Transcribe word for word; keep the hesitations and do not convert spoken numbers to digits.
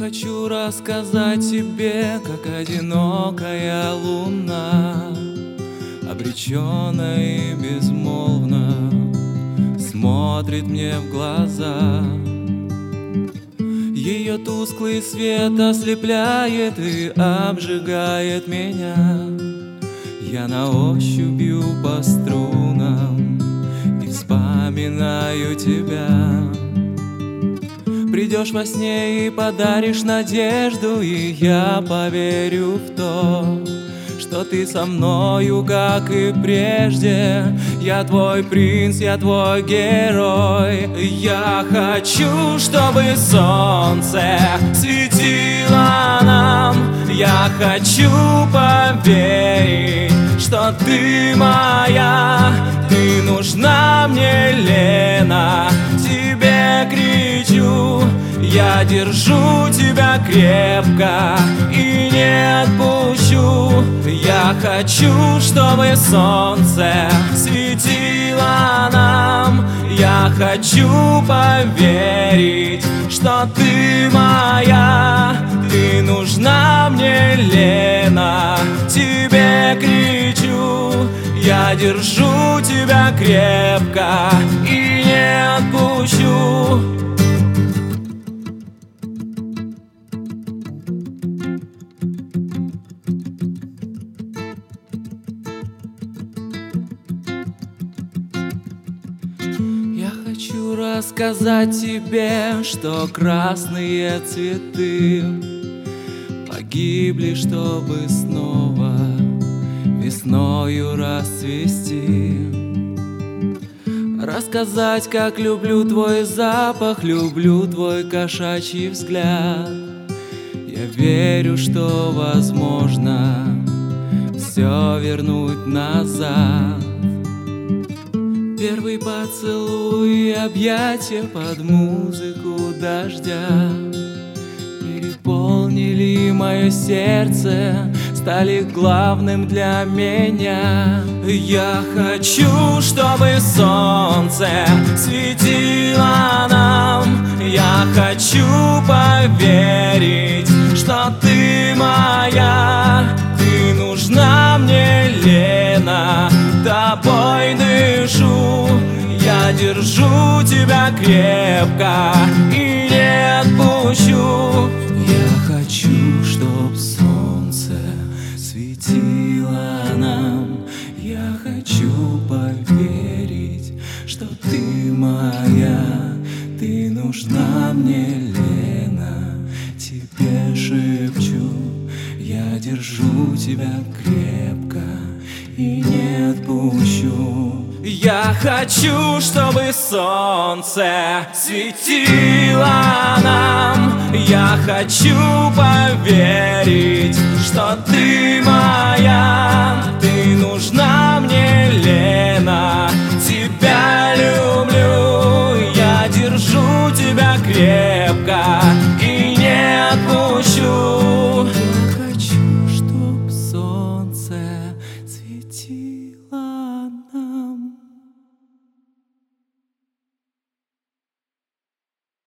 хочу рассказать тебе, как одинокая луна, обреченно и безмолвно смотрит мне в глаза. Ее тусклый свет ослепляет и обжигает меня. Я на ощупь бью по струнам и вспоминаю тебя. Придешь во сне и подаришь надежду, и я поверю в то, что ты со мною, как и прежде. Я твой принц, я твой герой. Я хочу, чтобы солнце светило нам. Я хочу поверить, что ты моя. Ты нужна мне, Лена, тебе кричу. Я держу тебя крепко и не отпущу. Я хочу, чтобы солнце светило нам. Я хочу поверить, что ты моя. Ты нужна мне, Лена, тебе кричу. Я держу тебя крепко и не отпущу. Я хочу рассказать тебе, что красные цветы погибли, чтобы снова весною расцвести. Рассказать, как люблю твой запах, люблю твой кошачий взгляд. Я верю, что возможно все вернуть назад. Первый поцелуй и объятия под музыку дождя переполнили мое сердце, стали главным для меня. Я хочу, чтобы солнце светило нам. Я хочу поверить, что ты моя. Ты нужна мне, Лена, тобой дышу. Я держу тебя крепко и не отпущу. Я хочу, чтоб солнце светило нам. Я хочу поверить, что ты моя. Ты нужна мне, Лена, тебе шепчу. Я держу тебя крепко и не отпущу. Я хочу, чтобы солнце светило нам. Я хочу поверить, что ты моя.